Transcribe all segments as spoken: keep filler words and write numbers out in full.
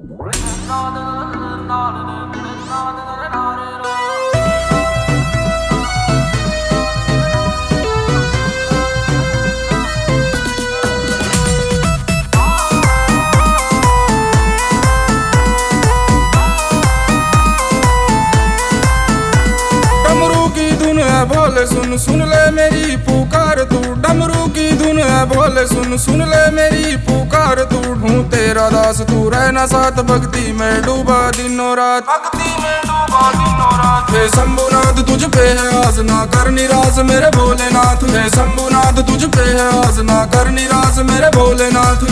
भोले सुन सुन ले मेरी पुकार तू, डमरू की धुन है भोले सुन सुन ले मेरी पुकार तू। ढूं तेरा दास तू रहना साथ, भक्ति में डूबा दिनों रात, भक्ति में डूबा दिनों रात। हे शंभुनाथ तुझ पे है आस, ना कर निराश मेरे भोलेनाथ। हे शंभुनाथ तुझ पे है आस, ना कर निराश मेरे भोलेनाथ।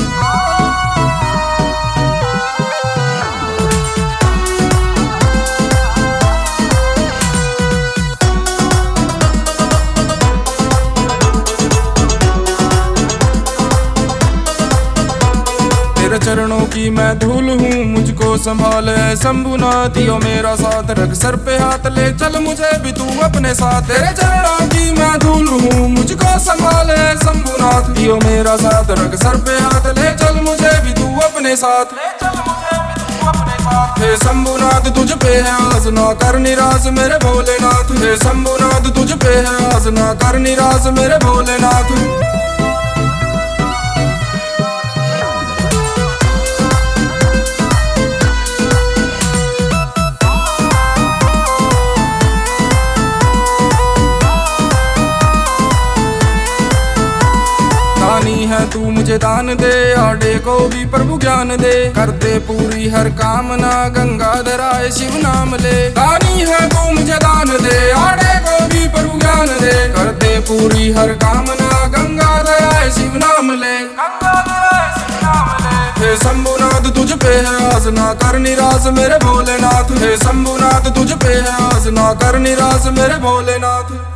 तेरे चरणों की मैं धूल हूँ, मुझको संभाले शंभुनाथ। यो मेरा साथ रख, सर पे हाथ ले चल मुझे भी तू अपने साथ। तेरे चरणों की मैं धूल हूँ, मुझको संभाले शंभुनाथ। यो मेरा साथ रख, सर पे हाथ ले चल मुझे भी तू अपने साथ। ले चल मुझे भी तू अपने साथ। हे शंभुनाथ तुझ पे है आस, ना कर निराश मेरे भोलेनाथ। हे शंभुनाथ तुझ पे है आस, ना कर निराश मेरे भोलेनाथ। दानी है तू मुझे दान दे, आड़े को भी प्रभु ज्ञान दे। करते पूरी हर कामना, गंगाधर आए शिव नाम ले। दानी है तू मुझे दान दे, आड़े को भी प्रभु ज्ञान दे। करते पूरी हर कामना, गंगाधर आए शिव नाम ले, गंगाधर आए शिव नाम ले। हे शंभुनाथ तुझ पे है आस, ना कर निराश मेरे भोलेनाथ। हे शंभुनाथ तुझ पे है आस, ना कर निराश मेरे भोलेनाथ।